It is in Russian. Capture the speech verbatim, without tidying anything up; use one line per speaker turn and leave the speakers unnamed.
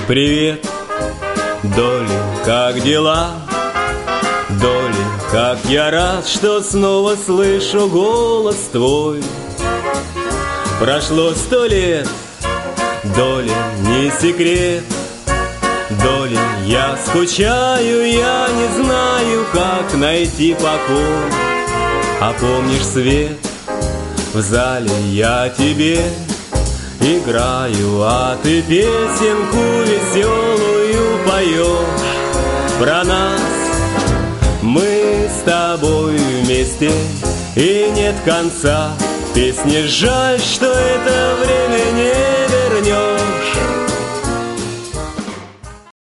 Привет, Долли, как дела? Долли, как я рад, что снова слышу голос твой. Прошло сто лет, Долли, не секрет. Долли, я скучаю, я не знаю, как найти покой. А помнишь свет в зале, я тебе играю, а ты песенку веселую поешь про нас. Мы с тобой вместе, и нет конца песни. Жаль, что это время не